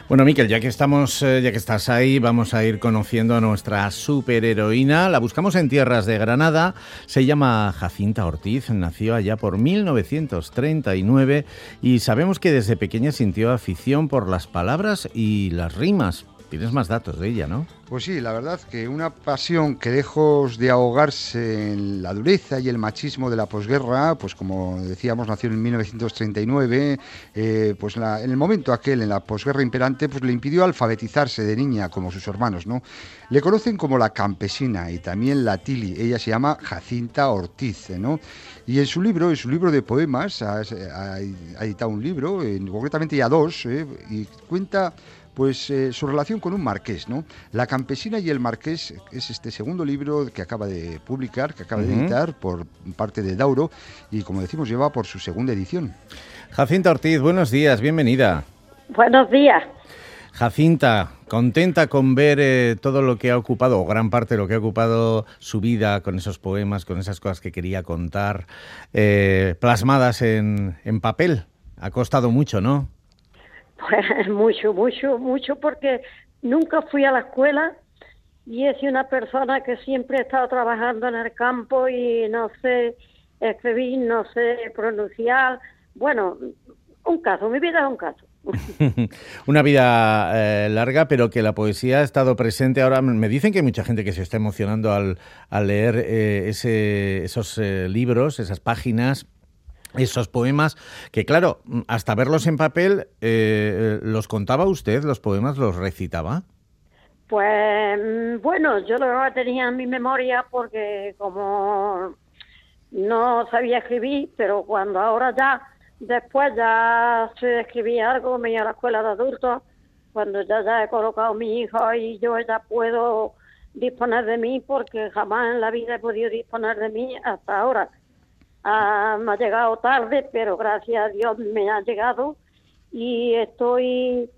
Bueno, Miquel, ya que estás ahí, vamos a ir conociendo a nuestra superheroína. La buscamos en tierras de Granada. Se llama Jacinta Ortiz, nació allá por 1939 y sabemos que desde pequeña sintió afición por las palabras y las rimas. Tienes más datos de ella, ¿no? Pues sí, la verdad que una pasión que lejos de ahogarse en la dureza y el machismo de la posguerra, pues como decíamos, nació en 1939, pues en el momento aquel, en la posguerra imperante, pues le impidió alfabetizarse de niña como sus hermanos, ¿no? Le conocen como la campesina y también la Tili. Ella se llama Jacinta Ortiz, ¿no? Y en su libro de poemas, ha editado un libro, concretamente ya dos, y cuenta pues su relación con un marqués, ¿no? La campesina y el marqués es este segundo libro que acaba de publicar, que acaba de editar por parte de Dauro y, como decimos, lleva por su segunda edición. Jacinta Ortiz, buenos días, bienvenida. Buenos días. Jacinta, contenta con ver todo lo que ha ocupado, o gran parte de lo que ha ocupado su vida con esos poemas, con esas cosas que quería contar, plasmadas en papel. Ha costado mucho, ¿no? Pues mucho, porque nunca fui a la escuela y he sido una persona que siempre he estado trabajando en el campo y no sé escribir, no sé pronunciar. Bueno, mi vida es un caso. Una vida larga, pero que la poesía ha estado presente. Ahora me dicen que hay mucha gente que se está emocionando al leer esos libros, esas páginas, esos poemas, que claro, hasta verlos en papel, ¿los contaba usted, los poemas, los recitaba? Pues bueno, yo lo tenía en mi memoria porque como no sabía escribir, pero cuando ahora después ya sé escribir algo, me iba a la escuela de adultos, cuando ya he colocado a mi hijo y yo ya puedo disponer de mí, porque jamás en la vida he podido disponer de mí hasta ahora. Me ha llegado tarde, pero gracias a Dios me ha llegado y estoy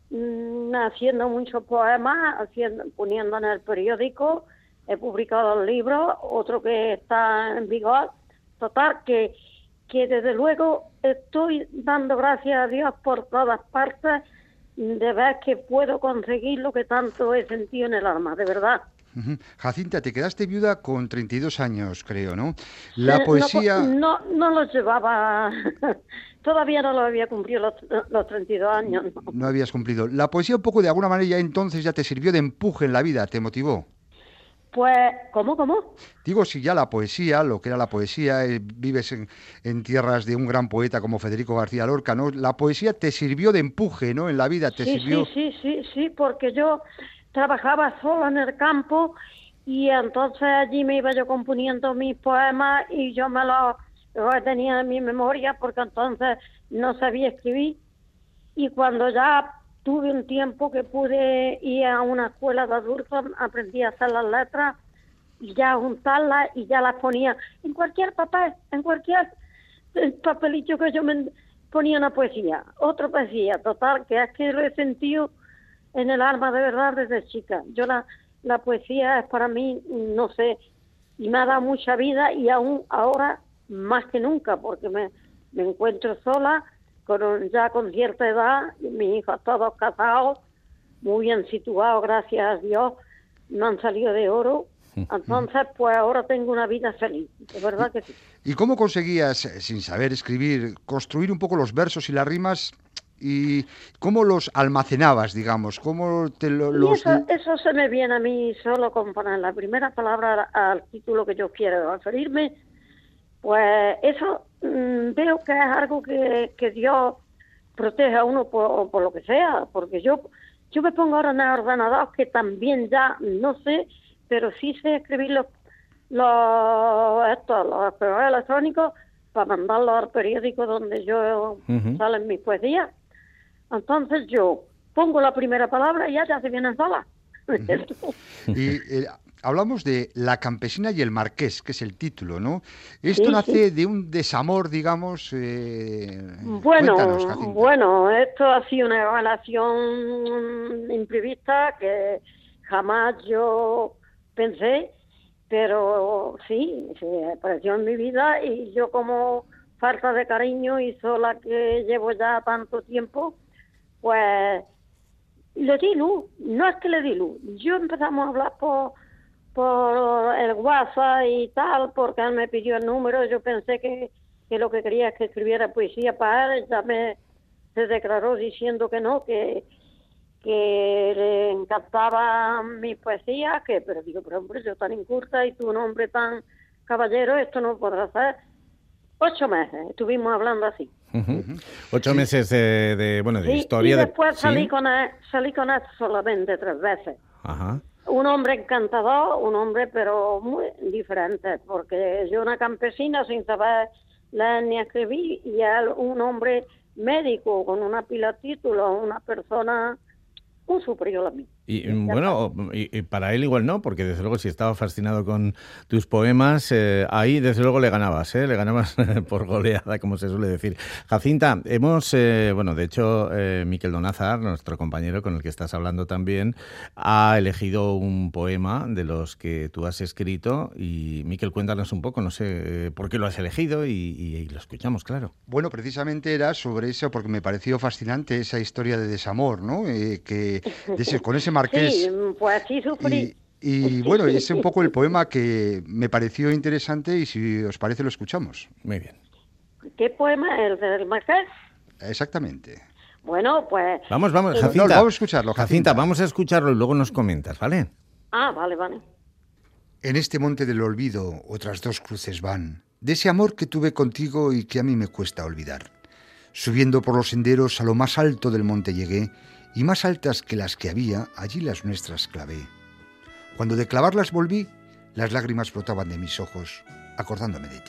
haciendo muchos poemas, poniendo en el periódico, he publicado el libro, otro que está en vigor. Total, que desde luego estoy dando gracias a Dios por todas partes de ver que puedo conseguir lo que tanto he sentido en el alma, de verdad. Jacinta, te quedaste viuda con 32 años, creo, ¿no? La poesía... No los llevaba, todavía no lo había cumplido los 32 años. No habías cumplido. La poesía un poco de alguna manera ya entonces ya te sirvió de empuje en la vida, te motivó. Pues, ¿cómo? Digo, si ya la poesía, lo que era la poesía, vives en tierras de un gran poeta como Federico García Lorca, ¿no? La poesía te sirvió de empuje, ¿no? En la vida te sirvió... Sí, porque yo trabajaba sola en el campo y entonces allí me iba yo componiendo mis poemas y yo los tenía en mi memoria porque entonces no sabía escribir, y cuando ya tuve un tiempo que pude ir a una escuela de adultos, aprendí a hacer las letras y ya juntarlas y ya las ponía en cualquier papel, en cualquier papelito que yo me ponía una poesía, otra poesía. Total, que es que lo he sentido en el alma de verdad desde chica. Yo la poesía es para mí, no sé, y me ha dado mucha vida, y aún ahora más que nunca, porque me encuentro sola, ya con cierta edad, y mis hijos todos casados, muy bien situados, gracias a Dios, no han salido de oro. Entonces, pues ahora tengo una vida feliz, de verdad que sí. ¿Y cómo conseguías, sin saber escribir, construir un poco los versos y las rimas? ¿Y cómo los almacenabas, digamos? ¿Cómo Eso se me viene a mí solo con poner la primera palabra al título que yo quiero referirme. Pues eso veo que es algo que Dios protege a uno por lo que sea, porque yo me pongo ahora en el ordenador, que también ya no sé, pero sí sé escribir los correos electrónicos para mandarlos al periódico donde yo salen mis poesías. Entonces yo pongo la primera palabra y ya se vienen solas. Y hablamos de La campesina y el marqués, que es el título, ¿no? Esto nace de un desamor, digamos... Bueno, esto ha sido una relación imprevista que jamás yo pensé, pero sí, se apareció en mi vida, y yo, como falta de cariño y sola que llevo ya tanto tiempo, pues Y le di luz, no es que le di luz. Yo empezamos a hablar por el WhatsApp y tal, porque él me pidió el número. Yo pensé que lo que quería es que escribiera poesía para él. Se declaró diciendo que no, que le encantaba mi poesía, pero digo, pero hombre, yo tan inculta y tú un hombre tan caballero, esto no podrá ser. 8 meses estuvimos hablando así. 8 meses de sí, historia. Y después ¿sí? salí con él solamente 3 veces. Ajá. Un hombre encantador, un hombre pero muy diferente, porque yo una campesina sin saber leer ni escribir, y él un hombre médico con una pila de títulos, una persona muy superior a mí. Y bueno, y para él igual no, porque desde luego si estaba fascinado con tus poemas, ahí desde luego le ganabas por goleada, como se suele decir. Jacinta, de hecho, Miquel Donazar, nuestro compañero con el que estás hablando también, ha elegido un poema de los que tú has escrito, y Miquel, cuéntanos un poco, no sé por qué lo has elegido, y lo escuchamos, claro. Bueno, precisamente era sobre eso, porque me pareció fascinante esa historia de desamor, ¿no? Con ese marqués. Sí, pues sí sufrí. Y bueno, es un poco el poema que me pareció interesante, y si os parece lo escuchamos. Muy bien. ¿Qué poema? ¿El del marqués? Exactamente. Bueno, pues... Vamos, Jacinta. No, vamos a escucharlo, Jacinta, vamos a escucharlo y luego nos comentas, ¿vale? Ah, vale. En este monte del olvido otras 2 cruces van, de ese amor que tuve contigo y que a mí me cuesta olvidar. Subiendo por los senderos a lo más alto del monte llegué, y más altas que las que había, allí las nuestras clavé. Cuando de clavarlas volví, las lágrimas brotaban de mis ojos, acordándome de ti.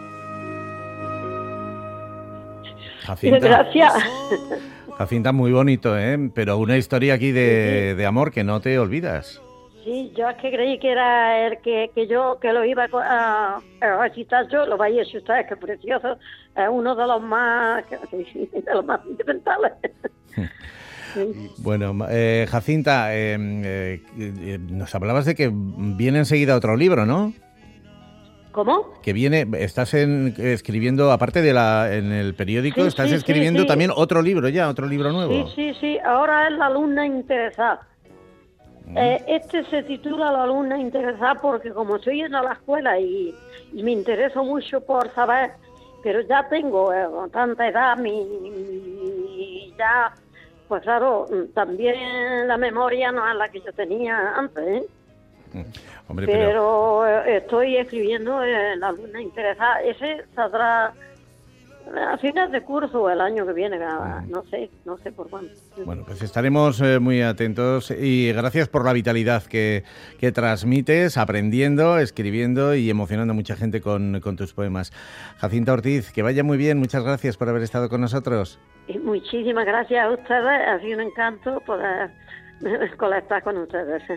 Jacinta. Gracias. Jacinta, muy bonito, pero una historia aquí de amor que no te olvidas. Sí, yo es que creí que era el que lo iba a recitar yo, lo vais a decir ustedes, que precioso, es uno de los más sentimentales. Bueno, Jacinta, nos hablabas de que viene enseguida otro libro, ¿no? ¿Cómo? Que estás escribiendo, aparte en el periódico, estás escribiendo también otro libro nuevo. Sí, ahora es La alumna interesada. Este se titula La alumna interesada porque como estoy yendo a la escuela y me intereso mucho por saber, pero ya tengo tanta edad, ya... Pues claro, también la memoria no es la que yo tenía antes, Hombre, pero estoy escribiendo La alumna interesada. Ese saldrá a final de curso el año que viene, no sé por cuándo. Bueno, pues estaremos muy atentos, y gracias por la vitalidad que transmites, aprendiendo, escribiendo y emocionando a mucha gente con tus poemas. Jacinta Ortiz, que vaya muy bien, muchas gracias por haber estado con nosotros. Y muchísimas gracias a ustedes, ha sido un encanto poder conectar con ustedes.